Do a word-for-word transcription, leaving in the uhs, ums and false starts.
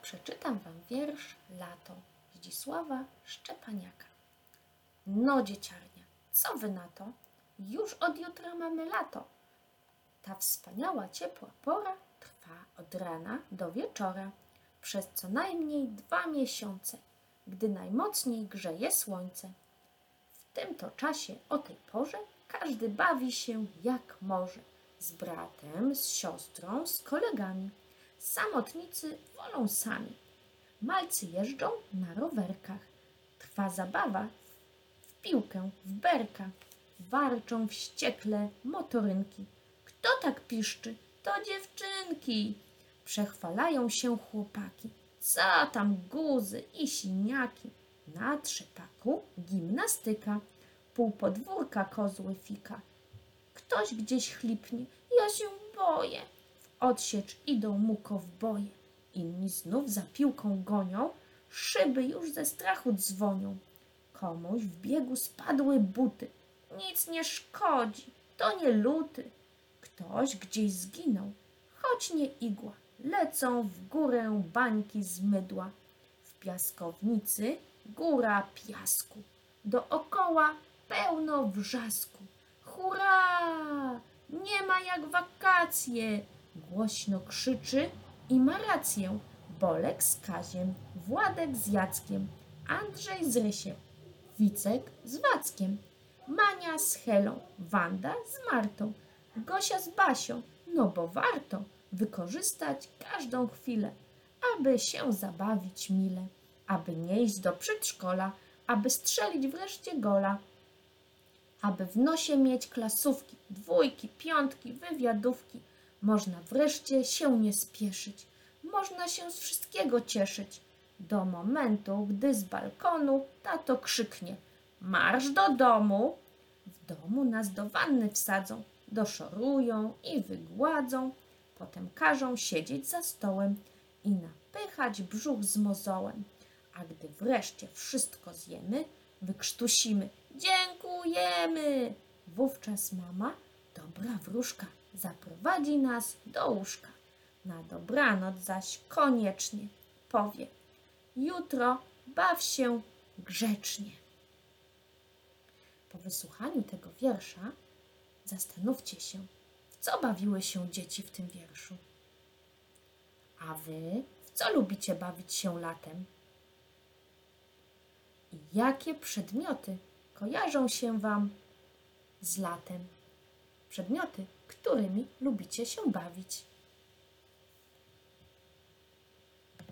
Przeczytam wam wiersz Lato Zdzisława Szczepaniaka. No, dzieciarnia, co wy na to? Już od jutra mamy lato. Ta wspaniała, ciepła pora trwa od rana do wieczora, przez co najmniej dwa miesiące, gdy najmocniej grzeje słońce. W tym to czasie, o tej porze, każdy bawi się jak może, z bratem, z siostrą, z kolegami. Samotnicy wolą sami. Malcy jeżdżą na rowerkach. Trwa zabawa w piłkę, w berka. Warczą wściekle motorynki. Kto tak piszczy? To dziewczynki. Przechwalają się chłopaki. Co tam guzy i siniaki. Na trzepaku gimnastyka. Pół podwórka kozły fika. Ktoś gdzieś chlipnie. Ja się boję. W odsiecz idą mu kowboje. Inni znów za piłką gonią. Szyby już ze strachu dzwonią. Komuś w biegu spadły buty. Nic nie szkodzi, to nie luty. Ktoś gdzieś zginął, choć nie igła. Lecą w górę bańki z mydła. W piaskownicy góra piasku. Dookoła pełno wrzasku. Hurra! Nie ma jak wakacje! Głośno krzyczy i ma rację. Bolek z Kaziem, Władek z Jackiem, Andrzej z Rysiem, Wicek z Wackiem, Mania z Helą, Wanda z Martą, Gosia z Basią, no bo warto wykorzystać każdą chwilę, aby się zabawić mile, aby nie iść do przedszkola, aby strzelić wreszcie gola, aby w nosie mieć klasówki, dwójki, piątki, wywiadówki. Można wreszcie się nie spieszyć, można się z wszystkiego cieszyć, do momentu, gdy z balkonu tato krzyknie: marsz do domu! W domu nas do wanny wsadzą, doszorują i wygładzą, potem każą siedzieć za stołem i napychać brzuch z mozołem. A gdy wreszcie wszystko zjemy, wykrztusimy: dziękujemy! Wówczas mama, dobra wróżka, zaprowadzi nas do łóżka. Na dobranoc zaś koniecznie powie: jutro baw się grzecznie. Po wysłuchaniu tego wiersza zastanówcie się, w co bawiły się dzieci w tym wierszu. A wy w co lubicie bawić się latem? I jakie przedmioty kojarzą się wam z latem? Przedmioty, którymi lubicie się bawić.